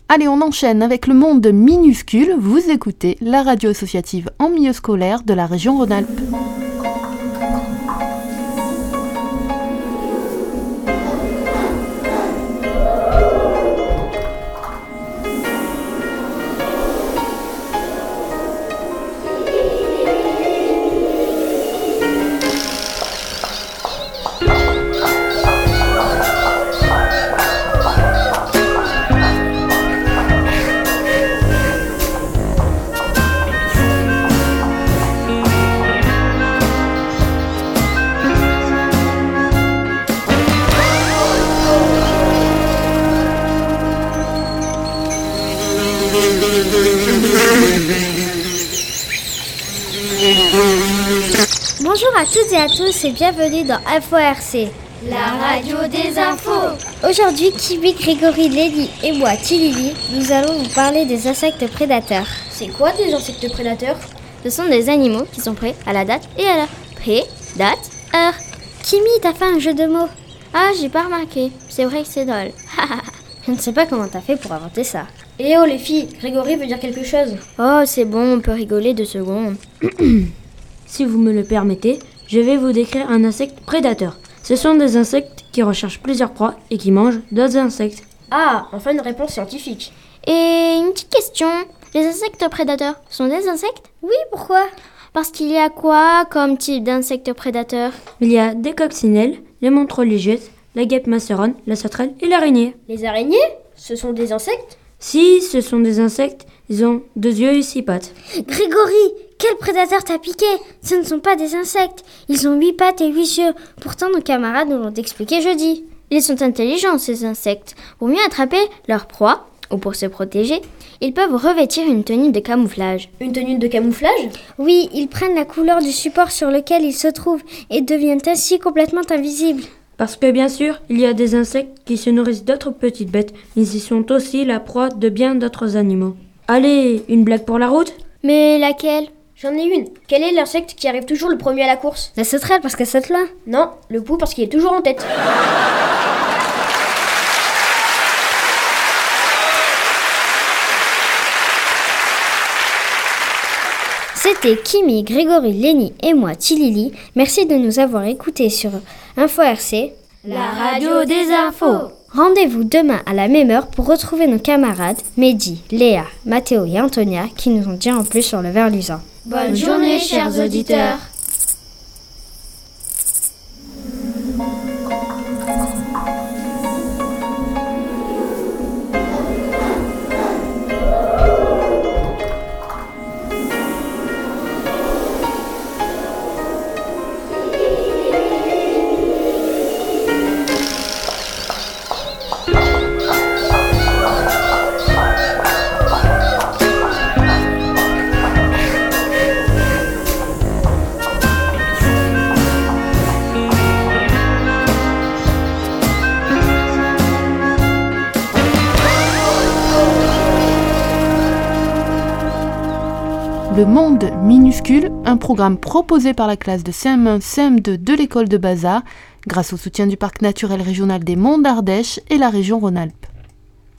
Allez, on enchaîne avec le monde minuscule. Vous écoutez la radio associative en milieu scolaire de la région Rhône-Alpes. Bonjour à toutes et à tous et bienvenue dans InfoRC, la radio des infos. Aujourd'hui, Kimi, Grégory, Lélie et moi, Tilili, nous allons vous parler des insectes prédateurs. C'est quoi des insectes prédateurs? Ce sont des animaux qui sont prêts à la date et à l'heure. Prédateur. Kimi, t'as fait un jeu de mots. Ah, j'ai pas remarqué. C'est vrai que c'est drôle. Je ne sais pas comment t'as fait pour inventer ça. Eh oh les filles, Grégory veut dire quelque chose. Oh, c'est bon, on peut rigoler 2 secondes. Si vous me le permettez, je vais vous décrire un insecte prédateur. Ce sont des insectes qui recherchent plusieurs proies et qui mangent d'autres insectes. Ah, enfin une réponse scientifique. Et une petite question, les insectes prédateurs sont des insectes? Oui, pourquoi? Parce qu'il y a quoi comme type d'insectes prédateurs? Il y a des coccinelles, les montres religieuses, la guêpe masseronne, la sauterelle et l'araignée. Les araignées? Ce sont des insectes? Si, ce sont des insectes, ils ont 2 yeux et 6 pattes. Grégory, quel prédateur t'a piqué? Ce ne sont pas des insectes, ils ont 8 pattes et 8 yeux. Pourtant, nos camarades nous l'ont expliqué jeudi. Ils sont intelligents, ces insectes. Pour mieux attraper leur proie, ou pour se protéger, ils peuvent revêtir une tenue de camouflage. Une tenue de camouflage? Oui, ils prennent la couleur du support sur lequel ils se trouvent et deviennent ainsi complètement invisibles. Parce que bien sûr, il y a des insectes qui se nourrissent d'autres petites bêtes, mais ils sont aussi la proie de bien d'autres animaux. Allez, une blague pour la route? Mais laquelle? J'en ai une. Quel est l'insecte qui arrive toujours le premier à la course? La sauterelle parce qu'elle saute loin. Non, le pou parce qu'il est toujours en tête. C'était Kimi, Grégory, Lénie et moi, Tilili. Merci de nous avoir écoutés sur InfoRC, la radio des infos. Rendez-vous demain à la même heure pour retrouver nos camarades Mehdi, Léa, Mathéo et Antonia qui nous ont dit en plus sur le ver luisant. Bonne journée, chers auditeurs. Le monde minuscule, un programme proposé par la classe de CM1, CM2 de l'école de Bazar, grâce au soutien du Parc naturel régional des Monts d'Ardèche et la région Rhône-Alpes.